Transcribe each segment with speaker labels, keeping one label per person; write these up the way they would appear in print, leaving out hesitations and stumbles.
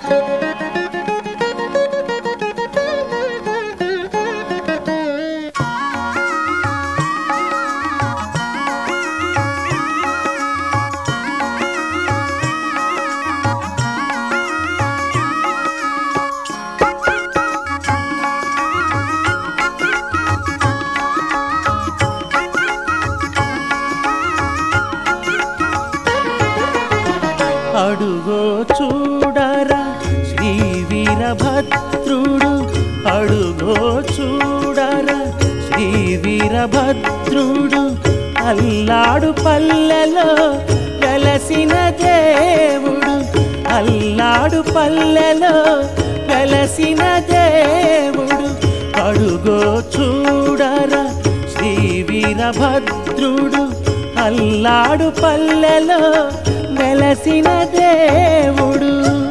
Speaker 1: అడుగో చూడరా శ్రీ వీరభద్రుడు, అడుగో చూడరా శ్రీ వీరభద్రుడు, అల్లాడు పల్లెలో వెలసిన దేవుడు, అల్లాడు పల్లెలో వెలసిన దేవుడు. అడుగో చూడరా శ్రీ వీరభద్రుడు, అల్లాడు పల్లెలో వెలసిన దేవుడు.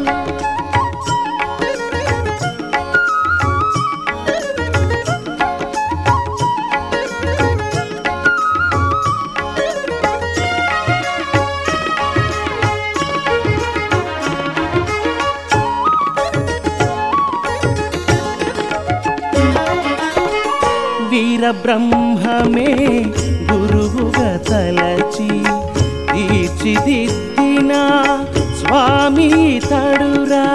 Speaker 1: వీరబ్రహ్మమే గురువుగా తలచి తీర్చిదిద్దిన స్వామి తడురా.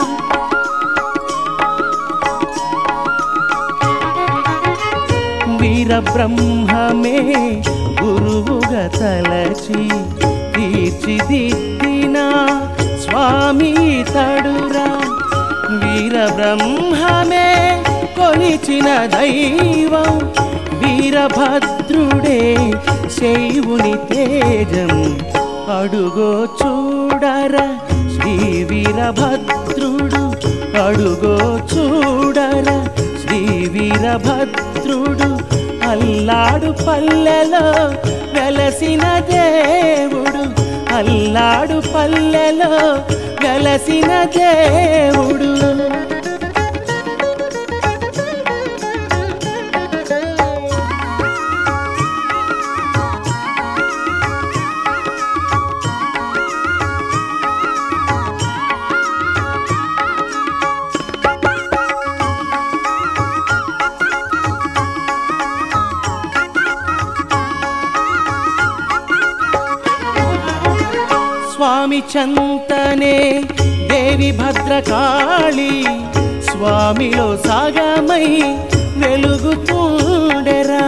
Speaker 1: వీరబ్రహ్మమే గురువుగా తలచి తీర్చిదిద్దిన స్వామి తడురా. వీరబ్రహ్మమే కొలిచిన దైవం, వీరభద్రుడే శైవుని తేజం. అడుగో చూడరా శ్రీ వీరభద్రుడు, అడుగో చూడరా శ్రీ వీరభద్రుడు, అల్లాడు పల్లెలో వెలసిన దేవుడు, అల్లాడు పల్లెలో వెలసిన దేవుడు. స్వామి చంతనే దేవి భద్రకాళి, స్వామిలో సాగమై వెలుగుతుండెరా.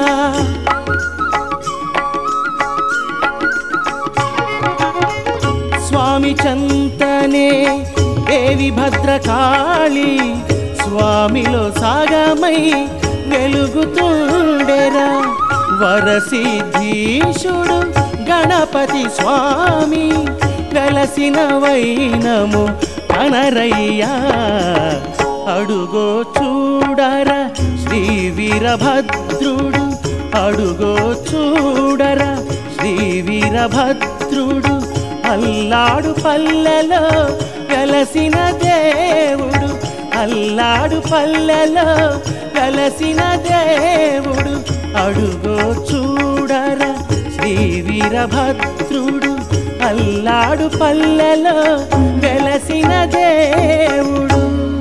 Speaker 1: స్వామి చంతనే దేవి భద్రకాళి, స్వామిలో సాగమై వెలుగుతుండెరా. వరసిద్ధీశుడు గణపతి స్వామి వెలసిన వైనము కనరయ్యా. అడుగో చూడరా శ్రీ వీరభద్రుడు, అడుగో చూడరా శ్రీ వీరభద్రుడు, అల్లాడు పల్లెలో వెలసిన దేవుడు, అల్లాడు పల్లెలో వెలసిన దేవుడు. అడుగో చూడరా శ్రీ వీరభద్రుడు, అల్లాడు పల్లెలో వెలసిన దేవుడు.